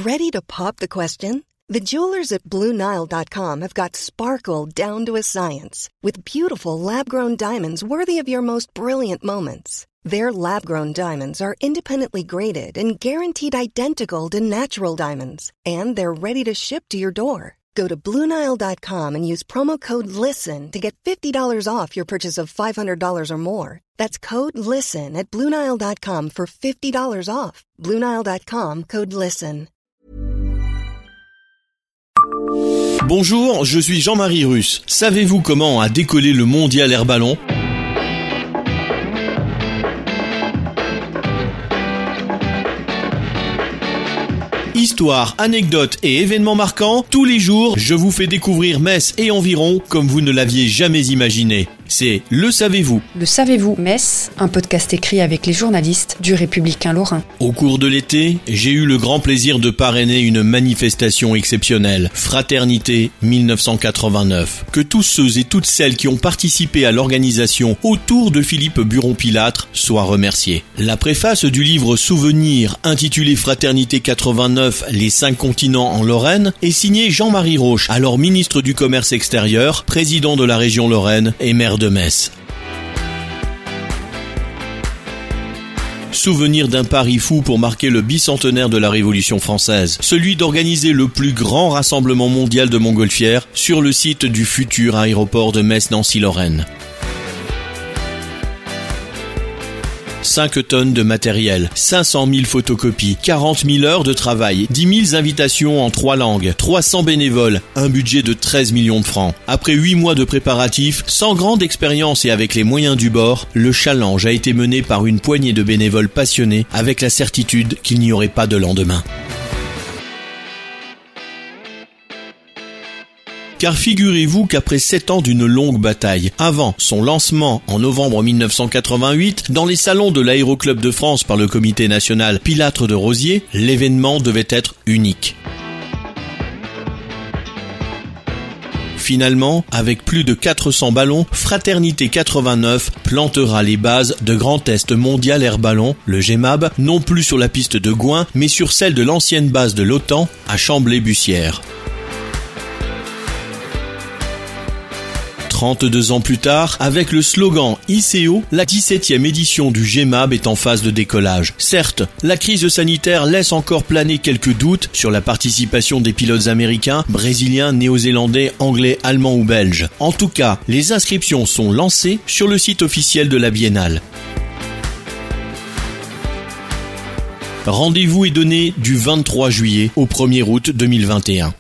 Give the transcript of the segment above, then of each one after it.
Ready to pop the question? The jewelers at BlueNile.com have got sparkle down to a science with beautiful lab-grown diamonds worthy of your most brilliant moments. Their lab-grown diamonds are independently graded and guaranteed identical to natural diamonds, and they're ready to ship to your door. Go to BlueNile.com and use promo code LISTEN to get $50 off your purchase of $500 or more. That's code LISTEN at BlueNile.com for $50 off. BlueNile.com, code LISTEN. Bonjour, je suis Jean-Marie Russe. Savez-vous comment a décollé le mondial air ballon ? Histoire, anecdotes et événements marquants, tous les jours, je vous fais découvrir Metz et environ comme vous ne l'aviez jamais imaginé. C'est Le Savez-vous. Le Savez-vous, Metz, un podcast écrit avec les journalistes du Républicain Lorrain. Au cours de l'été, j'ai eu le grand plaisir de parrainer une manifestation exceptionnelle, Fraternité 1989. Que tous ceux et toutes celles qui ont participé à l'organisation autour de Philippe Buron-Pilâtre soient remerciés. La préface du livre Souvenirs, intitulé Fraternité 89, les 5 continents en Lorraine, est signée Jean-Marie Roche, alors ministre du Commerce extérieur, président de la région Lorraine et maire de Metz. Souvenir d'un pari fou pour marquer le bicentenaire de la Révolution française, celui d'organiser le plus grand rassemblement mondial de montgolfières sur le site du futur aéroport de Metz-Nancy-Lorraine. 5 tonnes de matériel, 500 000 photocopies, 40 000 heures de travail, 10 000 invitations en 3 langues, 300 bénévoles, un budget de 13 millions de francs. Après 8 mois de préparatifs, sans grande expérience et avec les moyens du bord, le challenge a été mené par une poignée de bénévoles passionnés avec la certitude qu'il n'y aurait pas de lendemain. Car figurez-vous qu'après 7 ans d'une longue bataille, avant son lancement en novembre 1988, dans les salons de l'Aéroclub de France par le comité national Pilâtre de Rosiers, l'événement devait être unique. Finalement, avec plus de 400 ballons, Fraternité 89 plantera les bases de Grand Test Mondial Air Ballon, le GMAB, non plus sur la piste de Gouin, mais sur celle de l'ancienne base de l'OTAN à Chamblay-Bussière. 32 ans plus tard, avec le slogan ICO, la 17e édition du GMAB est en phase de décollage. Certes, la crise sanitaire laisse encore planer quelques doutes sur la participation des pilotes américains, brésiliens, néo-zélandais, anglais, allemands ou belges. En tout cas, les inscriptions sont lancées sur le site officiel de la Biennale. Rendez-vous est donné du 23 juillet au 1er août 2021.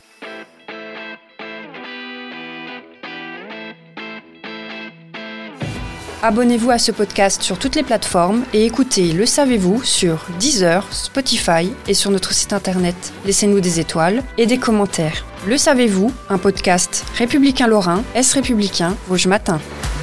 Abonnez-vous à ce podcast sur toutes les plateformes et écoutez Le Savez-vous sur Deezer, Spotify et sur notre site internet. Laissez-nous des étoiles et des commentaires. Le Savez-vous, un podcast républicain lorrain, Est républicain, Vosges Matin.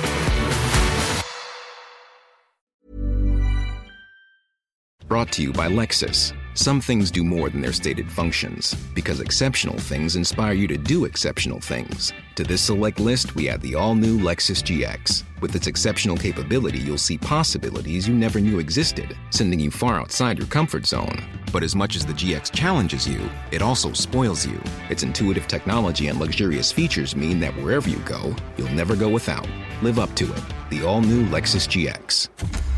Brought to you by Lexus. Some things do more than their stated functions, because exceptional things inspire you to do exceptional things. To this select list, we add the all-new Lexus GX. With its exceptional capability, you'll see possibilities you never knew existed, sending you far outside your comfort zone. But as much as the GX challenges you, it also spoils you. Its intuitive technology and luxurious features mean that wherever you go, you'll never go without. Live up to it. The all-new Lexus GX.